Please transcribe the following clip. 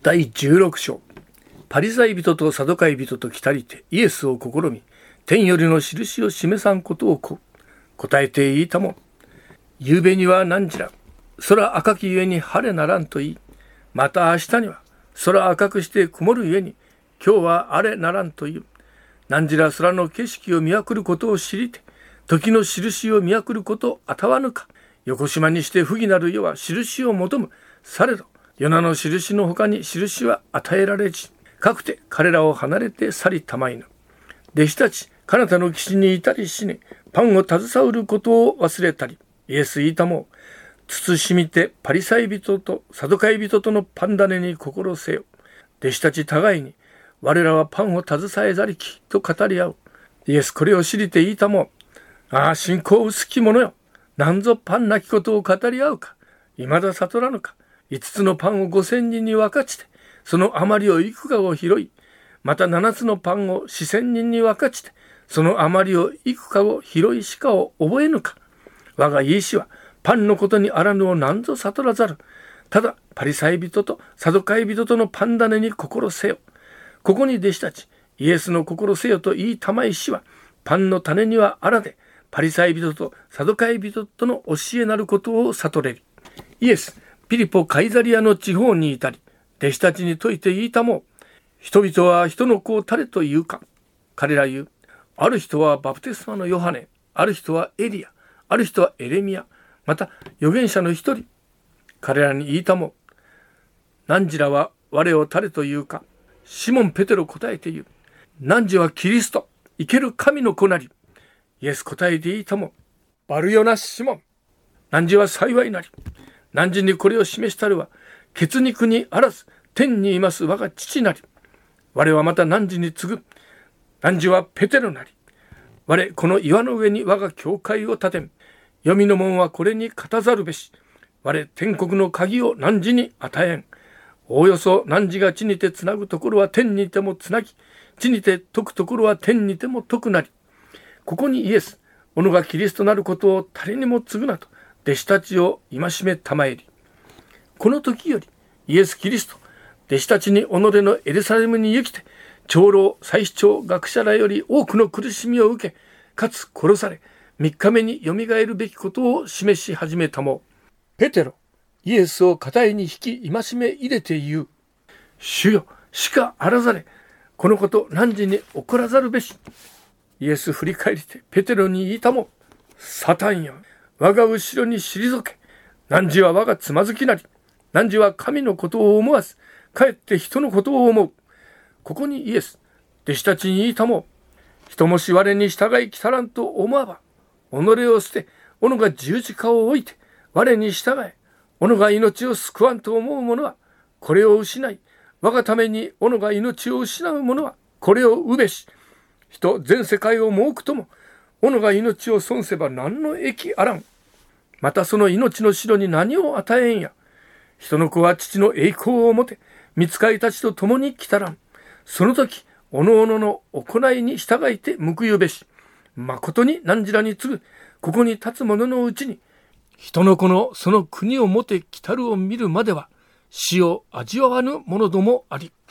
第16章。パリサイ人とサドカイ人と来たりてイエスを試み、天よりの印を示さんことを答えて言いたもん。夕べには何時ら、空赤きゆえに晴れならんと言い、また明日には空赤くして曇るゆえに、今日は荒れならんと言う。何時ら空の景色を見送ることを知りて、時の印を見送ることあたわぬか。横島にして不義なる世は印を求む。されど、ヨナの印の他に印は与えられじ。かくて彼らを離れて去りたまいぬ。弟子たち、彼方の岸にいたりしね、パンを携うることを忘れたり、イエス言いたも、慎みてパリサイ人とサドカイ人とのパン種に心せよ。弟子たち互いに、我らはパンを携えざりきと語り合う。イエスこれを知りて言いたも、ああ信仰薄き者よ。なんぞパンなきことを語り合うか。未だ悟らぬか。5つのパンを5000人に分かちて、その余りを幾かを拾い、また7つのパンを4000人に分かちて、その余りを幾かを拾いしかを覚えぬか。我がイエスはパンのことにあらぬをなんぞ悟らざる。ただパリサイ人とサドカイ人とのパン種に心せよ。ここに弟子たち、イエスの心せよと言いたまいしは、パンの種にはあらで、パリサイ人とサドカイ人との教えなることを悟れる。イエス、ピリポ・カイザリアの地方にいたり、弟子たちに説いて言いたも、人々は人の子を誰と言うか。彼ら言う。ある人はバプテスマのヨハネ、ある人はエリア、ある人はエレミヤ、また預言者の一人。彼らに言いたも、汝らは我を誰と言うか。シモン・ペテロ答えて言う。汝はキリスト、生ける神の子なり。イエス答えて言いたも、バルヨナシモン、汝は幸いなり。汝にこれを示したるは、血肉にあらず天にいます我が父なり。我はまた汝に次ぐ。汝はペテロなり。我この岩の上に我が教会を建てん。黄泉の門はこれに勝たざるべし。我天国の鍵を汝に与えん。おおよそ汝が地にてつなぐところは天にてもつなぎ、地にて解くところは天にても解くなり。ここにイエス、おのがキリストなることを誰にも告ぐなと、弟子たちを戒めたまえり。この時よりイエス・キリスト、弟子たちに己のエルサレムに行きて、長老、祭司長、学者らより多くの苦しみを受け、かつ殺され、3日目によみがえるべきことを示し始めたも。ペテロ、イエスを肩に引き戒め入れて言う。主よ、しかあらざれ、このこと汝に起こらざるべし。イエス振り返りてペテロに言いたも、サタンよ、我が後ろに退け。汝は我がつまずきなり。汝は神のことを思わず、かえって人のことを思う。ここにイエス、弟子たちに言いたも、人もし我に従いきたらんと思わば、己を捨て、己が十字架を置いて、我に従え、己が命を救わんと思う者は、これを失い、我がために己が命を失う者は、これをうべし。人全世界を儲くとも、己が命を損せば何の益あらん。またその命の城に何を与えんや。人の子は父の栄光をもて、御使いたちと共に来たらん。その時、おのおのの行いに従いて報ゆべし。誠に汝らに次ぐ、ここに立つ者のうちに、人の子のその国をもて来たるを見るまでは、死を味わわぬ者どもあり。